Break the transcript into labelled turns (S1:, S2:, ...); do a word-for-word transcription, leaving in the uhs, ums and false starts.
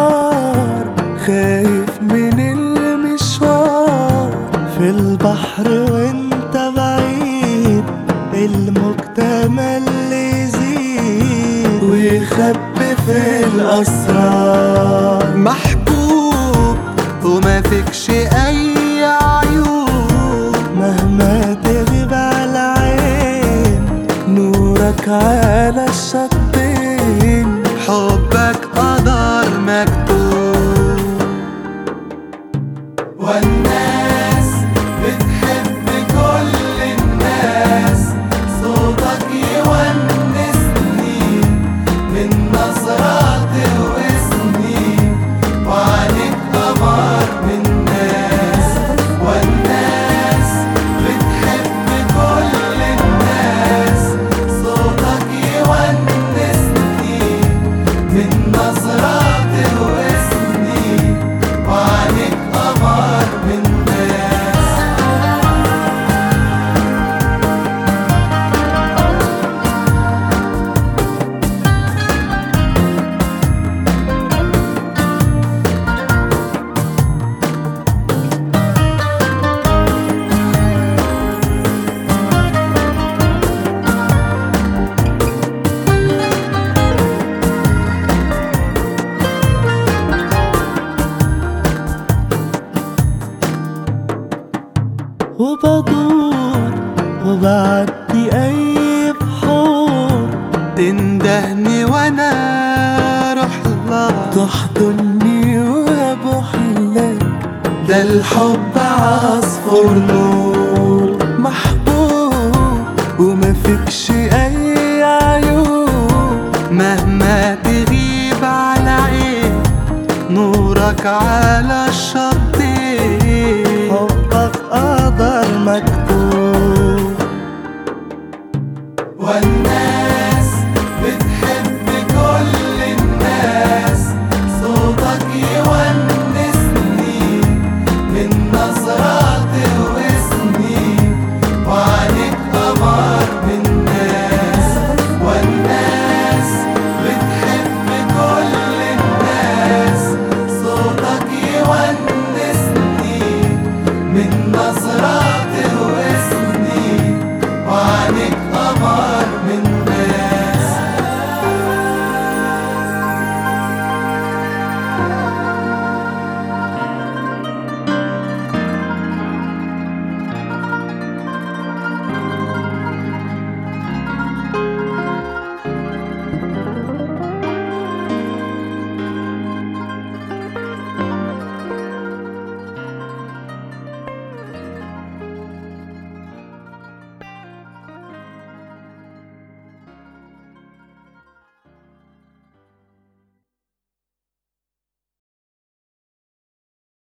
S1: النار، خايف من المشوار في البحر وانت بعيد، المجتمع اللي يزيد ويخبي في الأسرار. محبوب وما فيكش أي عيوب، مهما تغيب على عين نورك على الشطين، حبك قدر مكتوب. والناس بتحب كل الناس، صوتك يونسني من نظرات واسمي، وعليك قمر من ناس. والناس بتحب كل الناس، صوتك يونسني من نظرات واسمي، وعليك قمر من ناس. وبدور وبعدي أي بحور، تندهني وأنا أروح لها، تحضني وأبوح لك، ده الحب عصفور نور. محبوب وما فيكش أي عيوب، مهما تغيب على عين نورك على الشط